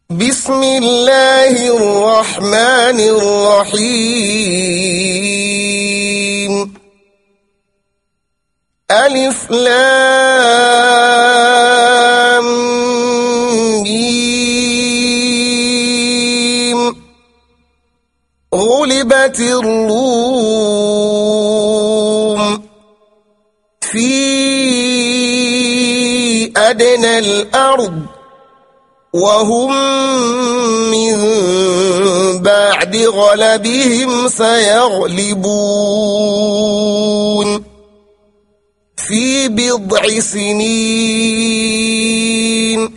بسم الله الرحمن الرحيم. ألف لام ميم. غلبت الروم في أدنى الأرض وهم من بعد غلبهم سيغلبون في بضع سنين.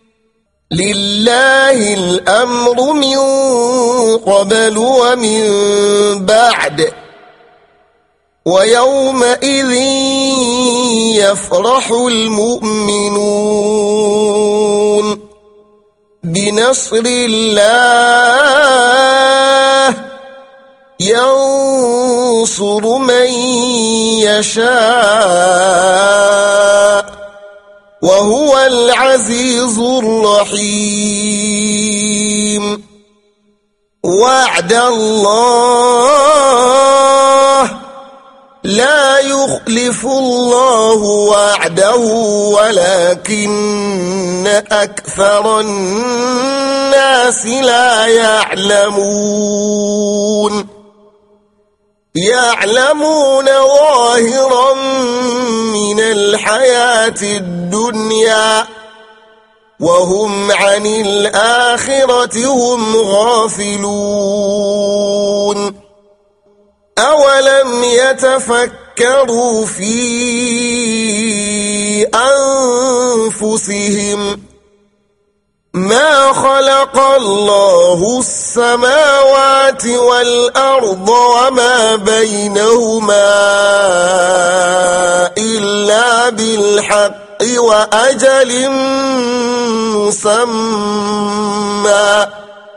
لله الأمر من قبل ومن بعد ويومئذ يفرح المؤمنون بنصر الله ينصر من يشاء وهو العزيز الرحيم. وعد الله لا يخلف الله وعده ولكن أكثر الناس لا يعلمون. يعلمون ظاهرا من الحياة الدنيا وهم عن الآخرة هم غافلون. أولم يتفكروا في أنفسهم ما خلق الله السماوات والأرض وما بينهما إلا بالحق وأجل مسمى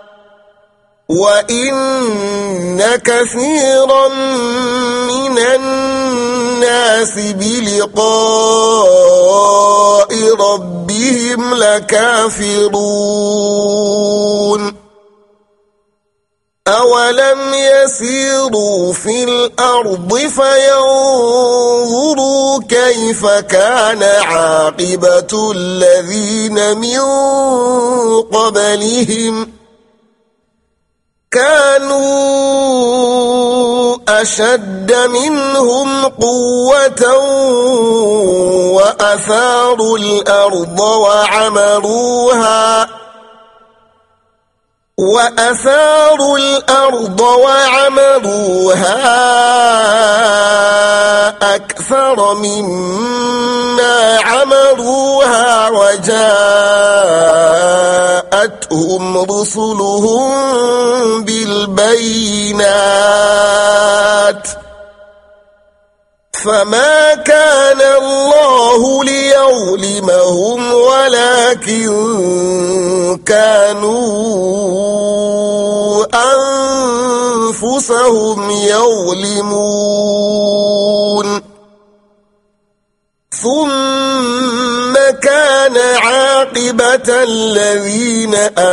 وإن كثيرا من الناس بلقاء ربهم لكافرون. أولم يسيروا في الأرض فينظروا كيف كان عاقبة الذين من قبلهم كانوا أشد منهم قوة وأثاروا الأرض وعمروها أكثر مما عمروها وجاءتهم رسلهم بالبينات فما كان الله ليظلمهم ولكن كانوا أنفسهم يظلمون. ثم كان عاقبة الذين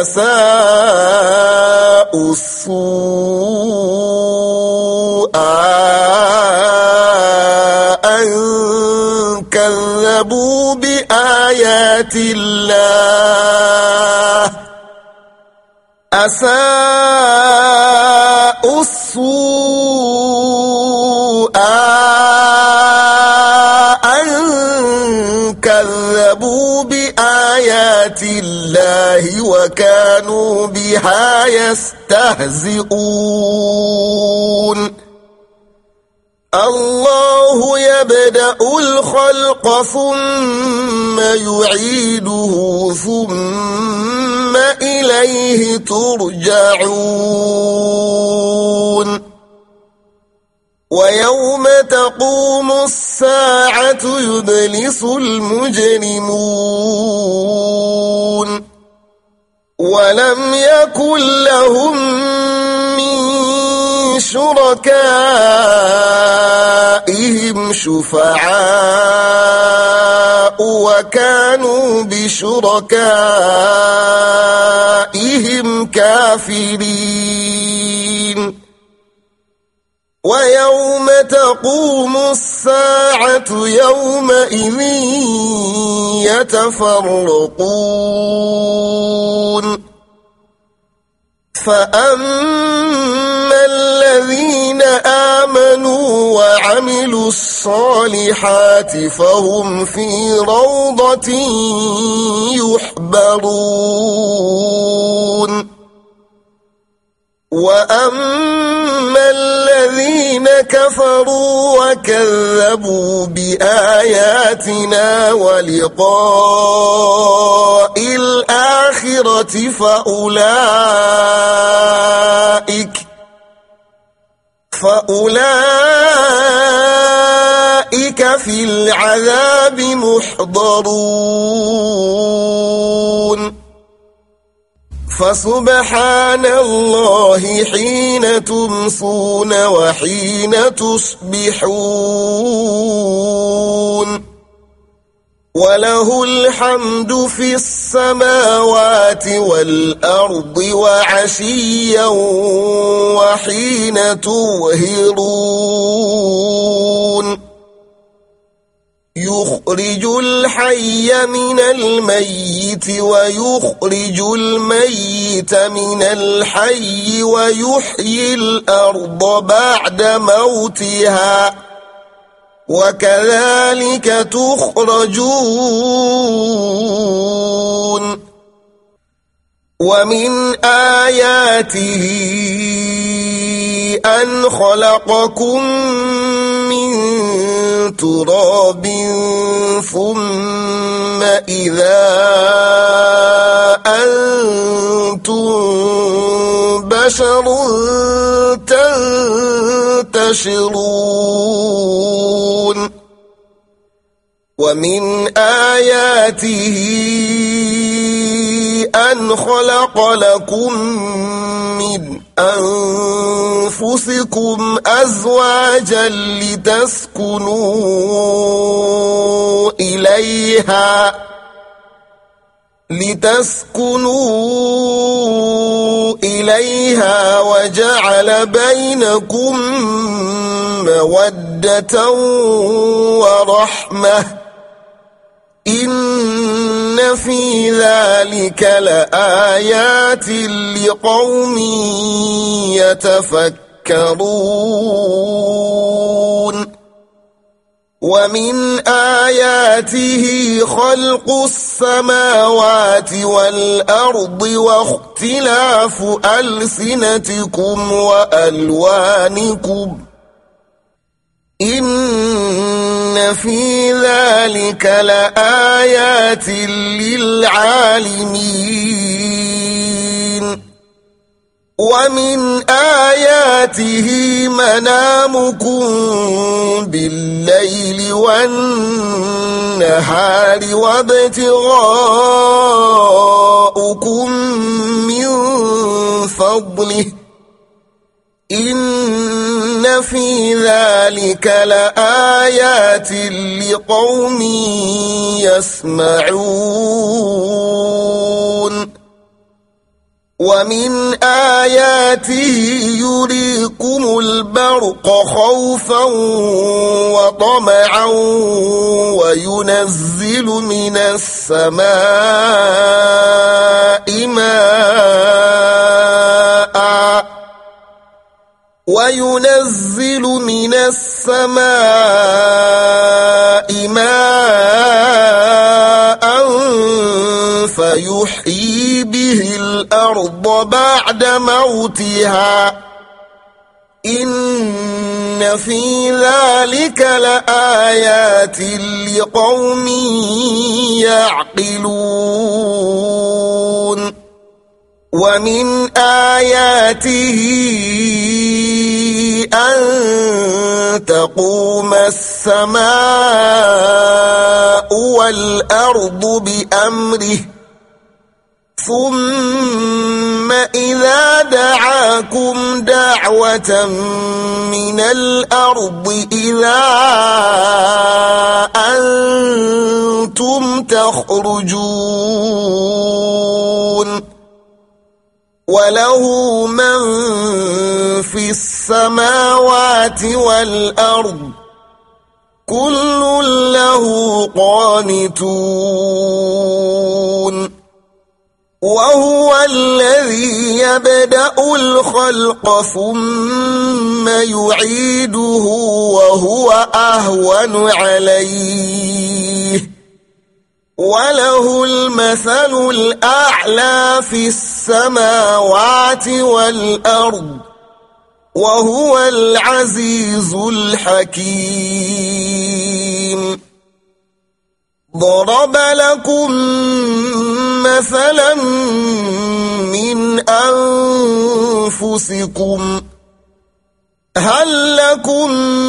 أساءوا السوء أن كذبوا بآيات الله أساءوا السوء أن كذبوا بآيات الله وكانوا بها يستهزئون. الله يبدأ الخلق ثم يعيده ثم إليه ترجعون. ويوم تقوم الساعة يبلس المجرمون ولم يكن لهم من شركائهم شفعاء وكانوا بشركائهم كافرين ويوم تقوم الساعة يومئذ يتفرقون فأما الذين آمنوا وعملوا الصالحات فهم في روضة يحبرون وأما الذين كفروا وكذبوا بآياتنا ولقاء الآخرة فأولئك في العذاب محضرون فسبحان الله حين تمسون وحين تصبحون وله الحمد في السماوات والأرض وعشيا وحين تظهرون يخرج الحي من الميت ويخرج الميت من الحي ويحيي الأرض بعد موتها وكذلك تخرجون ومن آياته أن خلقكم من تراب ثم إذا أنتم بشر تنتشرون ومن آياته أن خلق لكم من أنفسكم أزواجا لتسكنوا إليها وجعل بينكم مودة ورحمة إن في ذلك لآيات لقوم يتفكرون ومن آياته خلق السماوات والأرض واختلاف ألسنتكم وألوانكم إن في ذلك لآيات للعالمين ومن آياته منامكم بالليل والنهار وابتغاؤكم من فضله إن في ذلك لآيات لقوم يسمعون ومن آياته يريكم البرق خوفا وطمعا وينزل من السماء ماء فيحيي به الأرض بعد موتها إن في ذلك لآيات لقوم يعقلون ومن آياته أن تقوم السماء والأرض بأمره ثم إذا دعاكم دعوة من الأرض إذا أنتم تخرجون وله من في السماوات والأرض كل له قانتون وهو الذي يبدأ الخلق ثم يعيده وهو أهون عليه وله المثل الأعلى في السماوات والأرض وهو العزيز الحكيم ضرب لكم مثلا من أنفسكم هل لكم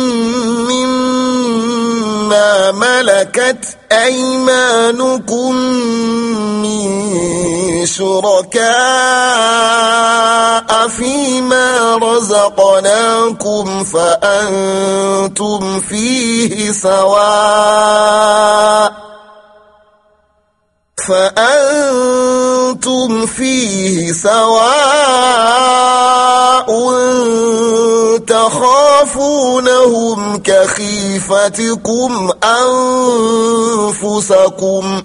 مما ملكت أيمانكم من شركاء فيما رزقناكم فأنتم فيه سواء تخافونهم كخيفتكم أنفسكم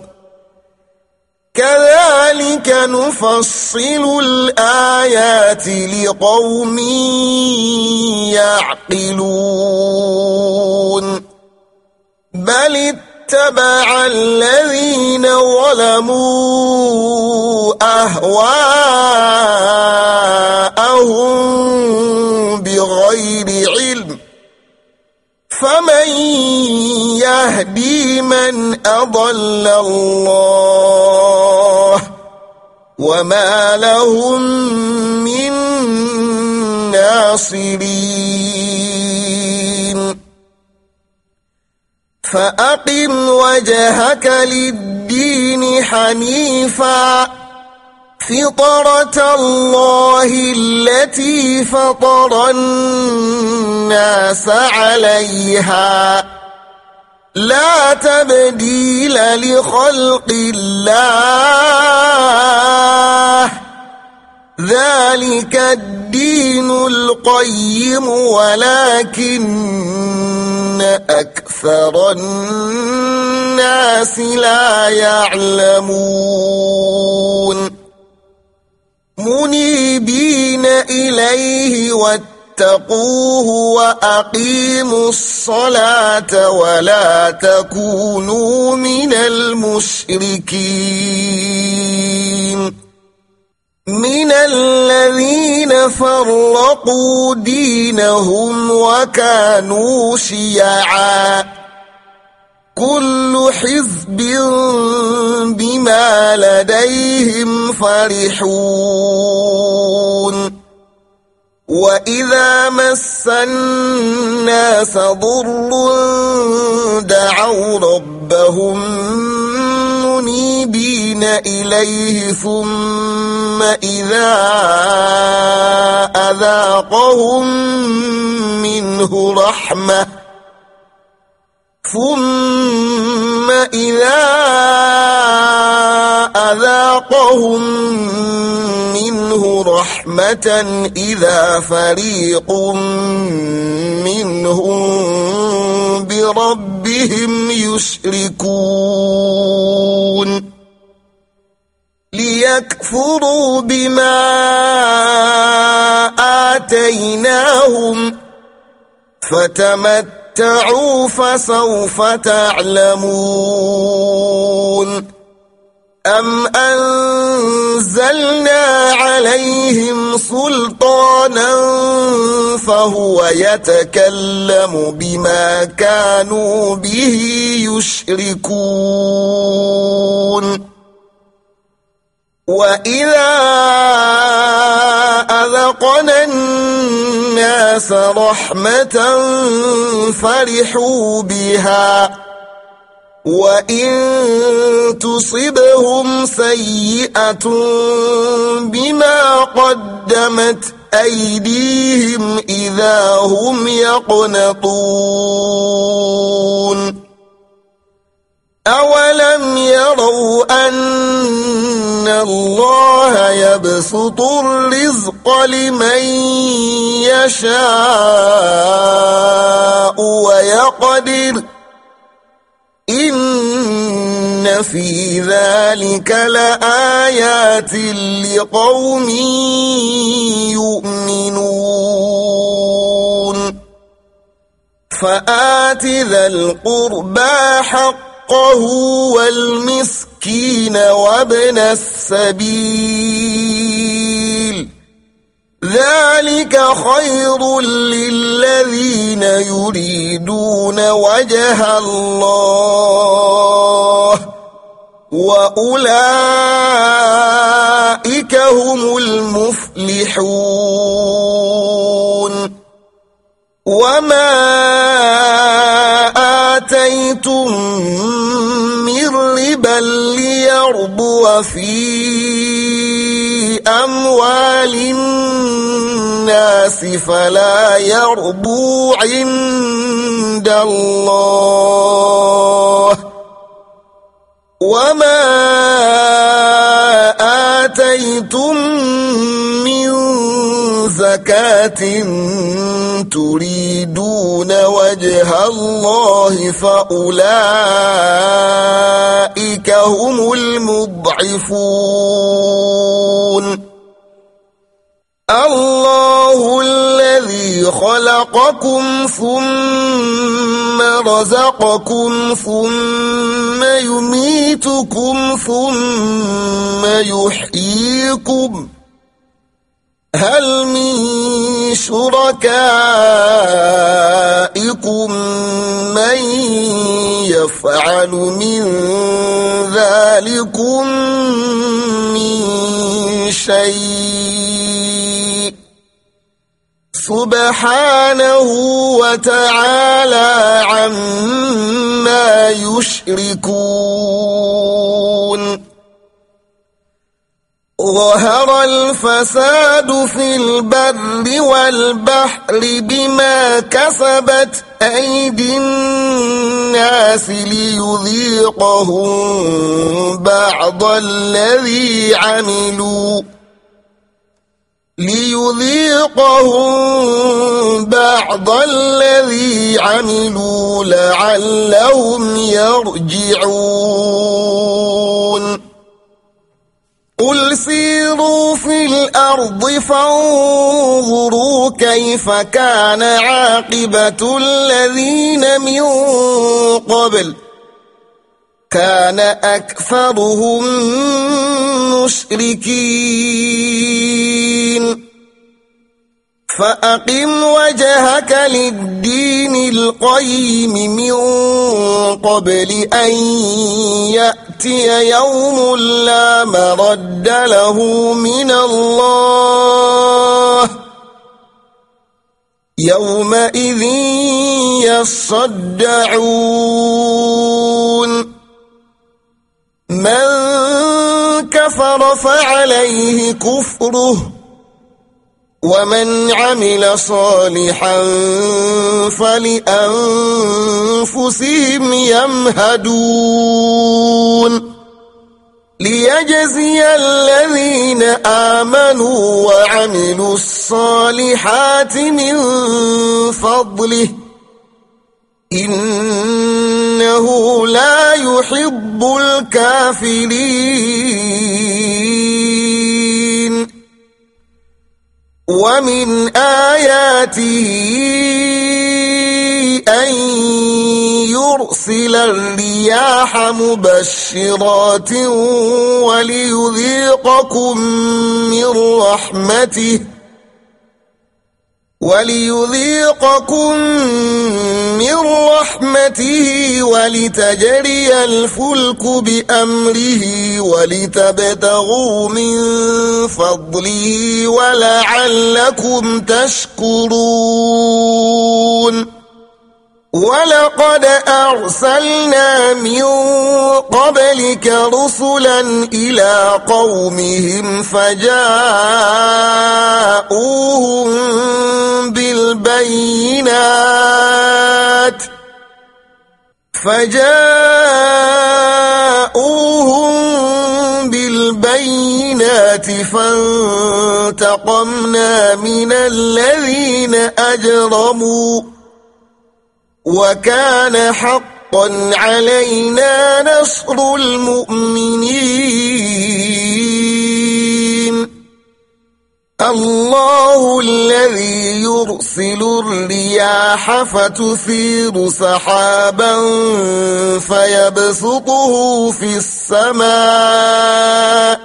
كذلك نفصل الآيات لقوم يعقلون بل اتبع الذين ظلموا أهواءهم بغير علم فمن يهدي من أضل الله وما لهم من ناصرين فأقم وجهك للدين حنيفا فطرة الله التي فطر الناس عليها لا تبديل لخلق الله ذلك الدين القيم ولكن أكثر الناس لا يعلمون منيبين إليه واتقوه وأقيموا الصلاة ولا تكونوا من المشركين من الذين فرقوا دينهم وكانوا شيعا كل حزب بما لديهم فرحون وإذا مس الناس ضر دعوا ربهم منيبين إليه ثم إذا أذاقهم منه رحمة إذا فريق منهم بربهم يشركون ليكفروا بما آتيناهم فتمتعوا فسوف تعلمون أم أنزلنا عليهم سلطانا فهو يتكلم بما كانوا به يشركون وإذا أذقنا الناس رحمة فرحوا بها وإن تصبهم سيئة بما قدمت أيديهم إذا هم يقنطون أولم يروا أن الله يبسط الرزق لمن يشاء ويقدر إن في ذلك لآيات لقوم يؤمنون فآت ذا القربى حقه والمسكين وابن السبيل ذلك خير للذين يريدون وجه الله وأولئك هم المفلحون وما آتيتم من ربا ليربو في أموال الناس فلا يربو عند الله وما آتيتم من زكاة تريدون وجه الله فأولئك هم المضعفون الله الذي خلقكم ثم رزقكم ثم يميتكم ثم يحييكم هل من شركائكم من يفعل من ذلكم من شيء سبحانه وتعالى عما يشركون ظهر الفساد في البر والبحر بما كسبت أيدي الناس ليذيقهم بعض الذي عملوا لعلهم يرجعون قل سيروا في الأرض فانظروا كيف كان عاقبة الذين من قبل كان أكثرهم مشركين فأقم وجهك للدين القيم من قبل أن يأتي يوم لا مرد له من الله يومئذ يصدعون من كفر فعليه كفره ومن عمل صالحا فلأنفسهم يمهدون ليجزي الذين آمنوا وعملوا الصالحات من فضله إنه لا يحب الكافرين ومن آياته أن يرسل الرياح مبشرات وليذيقكم من رحمته ولتجري الفلك بأمره ولتبتغوا من فضله ولعلكم تشكرون ولقد أرسلنا من قبلك رسلا إلى قومهم فجاءوهم بالبينات فانتقمنا من الذين أجرموا وكان حقا علينا نصر المؤمنين الله الذي يرسل الرياح فتثير سحابا فيبسطه في السماء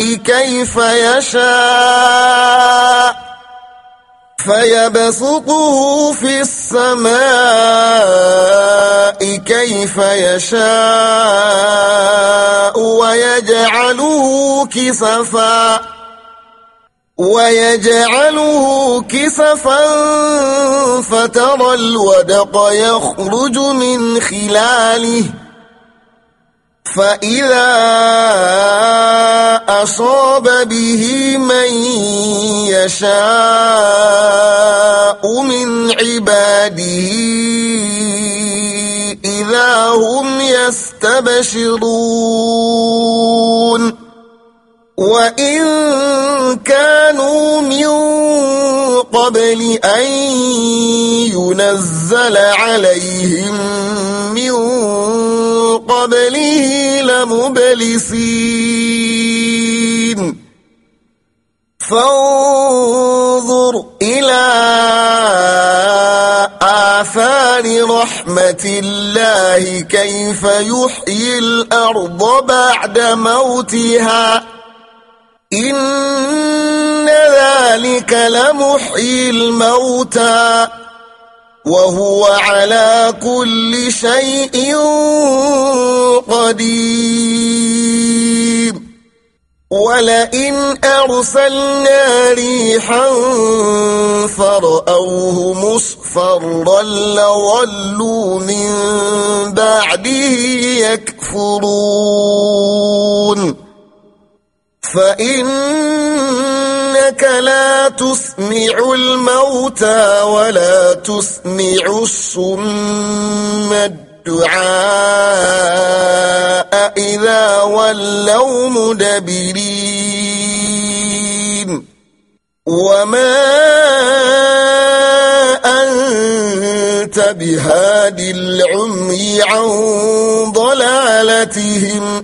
كيف يشاء ويجعله كسفا فترى الودق يخرج من خلاله فإذا أصاب به من يشاء من عباده إذا هم يستبشرون وإن كانوا من قبل أن ينزل عليهم من قبله لمبلسين فانظر إلى آثار رحمة الله كيف يحيي الأرض بعد موتها إن ذلك لمحيي الموتى وهو على كل شيء قدير ولئن أرسلنا ريحا فرأوه مصفرا لظلوا من بعده يكفرون فإنك لا تسمع الموتى ولا تسمع الصم الدعاء إذا ولوا مدبرين وما أنت بهاد العمي عن ضلالتهم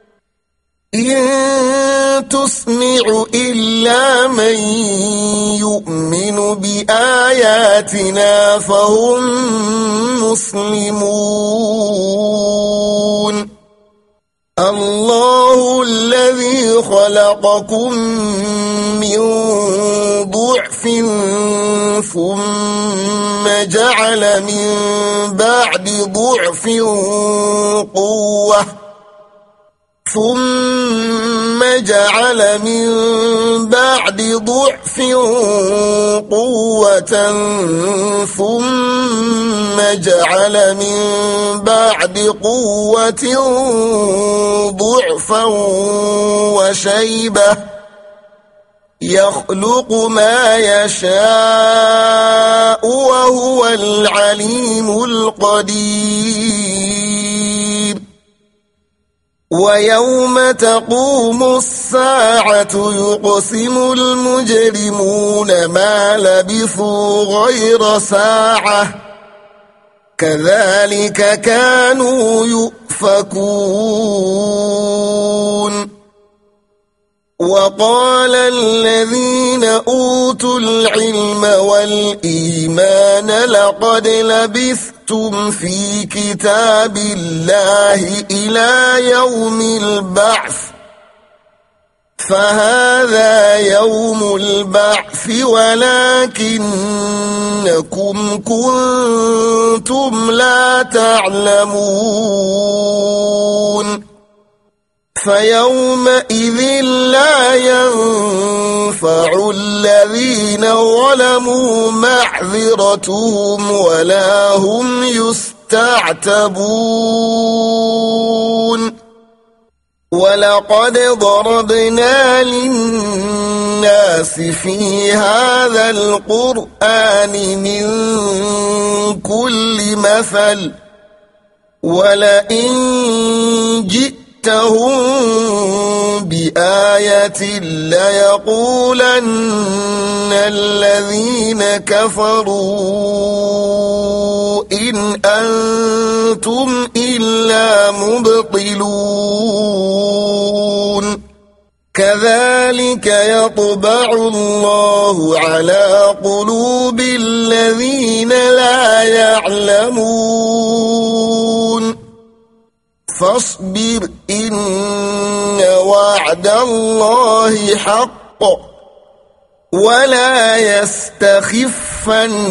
إن تسمع إلا من يؤمن بآياتنا فهم مسلمون الله الذي خلقكم من ضعف ثم جعل من بعد ضعف قوة ثم جعل من بعد ضعف قوة ثم جعل من بعد قوة ضعفا وشيبة يخلق ما يشاء وهو العليم القدير ويوم تقوم الساعة يقسم المجرمون ما لبثوا غير ساعة كذلك كانوا يؤفكون وقال الذين أوتوا العلم والإيمان لقد لبثتم في كتاب الله إلى يوم البعث فهذا يوم البعث ولكنكم كنتم لا تعلمون فيومئذ لا ينفع الذين ظلموا معذرتهم ولا هم يستنصرون تعتبون ولقد ضربنا للناس في هذا القرآن من كل مثل ولئن جئتهم بآية ليقولن الذين كفروا إن أنتم إلا مبطلون كذلك يطبع الله على قلوب الذين لا يعلمون فاصبر إن وعد الله حق ولا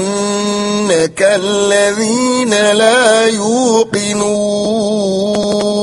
يستخفنك الذين لا يوقنون